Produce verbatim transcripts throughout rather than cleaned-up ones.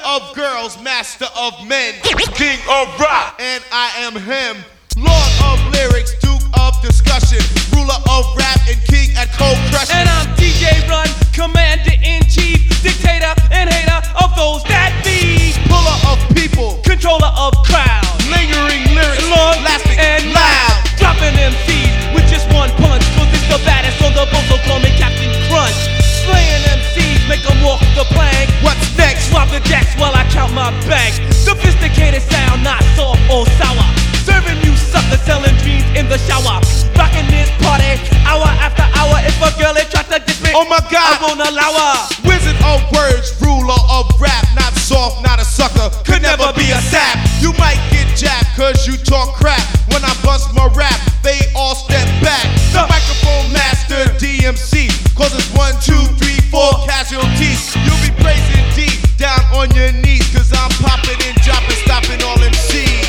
of girls, master of men, king of rock, and I am him. Lord of lyrics, duke of discussion, ruler of rap and king at cold crushing. And I'm D J Run, commander-in-chief, dictator and hater of those that be. Puller of people, Controller of crowds, lingering lyrics, long lasting and loud. loud. Dropping M Cs with just one punch, cause it's the baddest on the boat, so call me Captain Crunch. Slaying M Cs, make them walk the plank. What's next? Swap the jacks while I count my bank. Sophisticated sound, not soft or sour. Serving you suckers, selling dreams in the shower. Rocking this party, hour after hour. If a girl ain't tries to diss me, Oh my God, I won't allow her. wizard of words, ruler of rap, not soft, not a sucker, could never be a sap. You might get jacked cause you talk crap. When I bust my rap, they all step back. The microphone master, D M C, causes one, two, three, four casualties. You'll be praising D down on your knees, cause I'm popping and dropping, stopping all M Cs.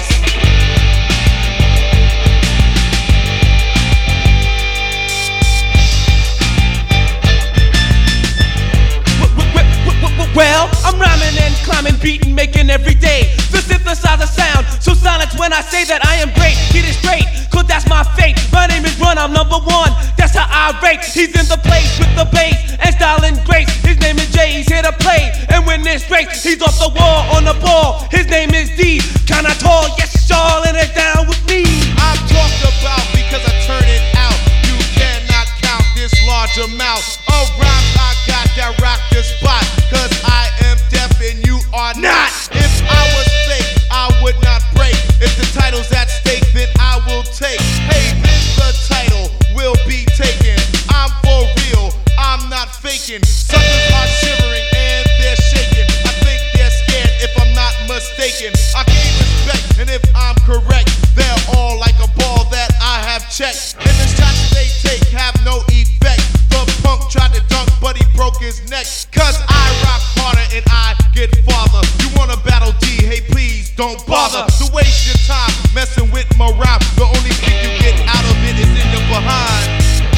Well, I'm rhyming and climbing, beating, making every day the synthesizer sound. So silence when I say that I am great. Get it straight, cause that's my fate. My name is Run, I'm number one. That's how I rate. He's in the place with the bass and style and grace. His name is Jay, he's here to play and win this race. He's off the wall on the ball. His name is D. Kinda tall, yes, y'all, and it's down with me. I'm talked about because I turn it out. You cannot count this large amount of rhymes I got that rock the spot. Cause I am deaf and you are not. If I was fake, I would not break. If the title's at stake, then I will take. Hey, then the title will be taken. I'm for real, I'm not faking. Suckers are shivering and they're shaking. I think they're scared if I'm not mistaken. I gain respect, and if I'm correct, they're all like a ball that I have checked. And the shots they take have no effect. The punk tried to dunk, but he broke his neck. Cause I rock harder and I get farther. You wanna battle D? Hey, please don't bother to waste your time messing with my rhyme. The only thing you get out of it is in the behind.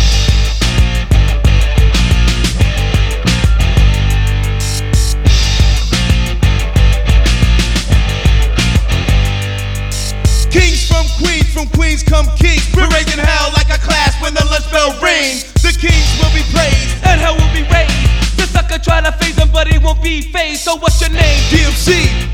Kings from Queens, from Queens come kings. We're raising hell like a class when the lunch bell rings. The kings will be praised And hell will be raised. The sucker try to phase him, but he won't be phased. So what's your name? D M C,